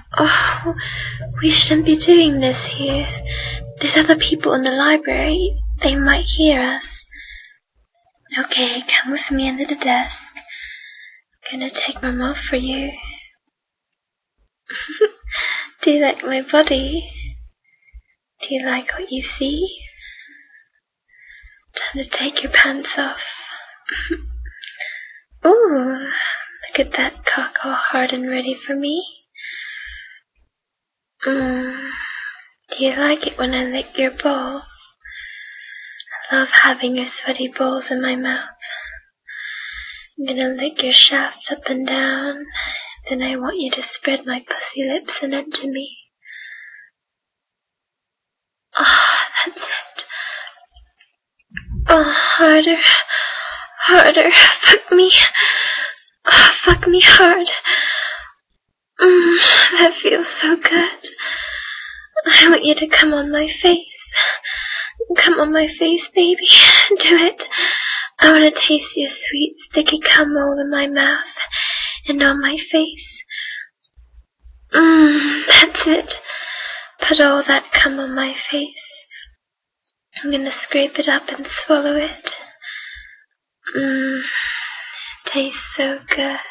Oh, we shouldn't be doing this here. There's other people in the library. They might hear us. Okay, come with me under the desk. I'm gonna take my mouth for you. Do you like my body? Do you like what you see? Time to take your pants off. Ooh, look at that cock all hard and ready for me. Do you like it when I lick your balls? I love having your sweaty balls in my mouth. I'm gonna lick your shaft up and down. Then I want you to spread my pussy lips and enter me. Ah, that's it. Oh, harder. Harder. Fuck me. Oh, fuck me hard. That feels so good. I want you to come on my face. Come on my face, baby. Do it. I want to taste your sweet, sticky cum all in my mouth and on my face. That's it. Put all that cum on my face. I'm gonna scrape it up and swallow it. Tastes so good.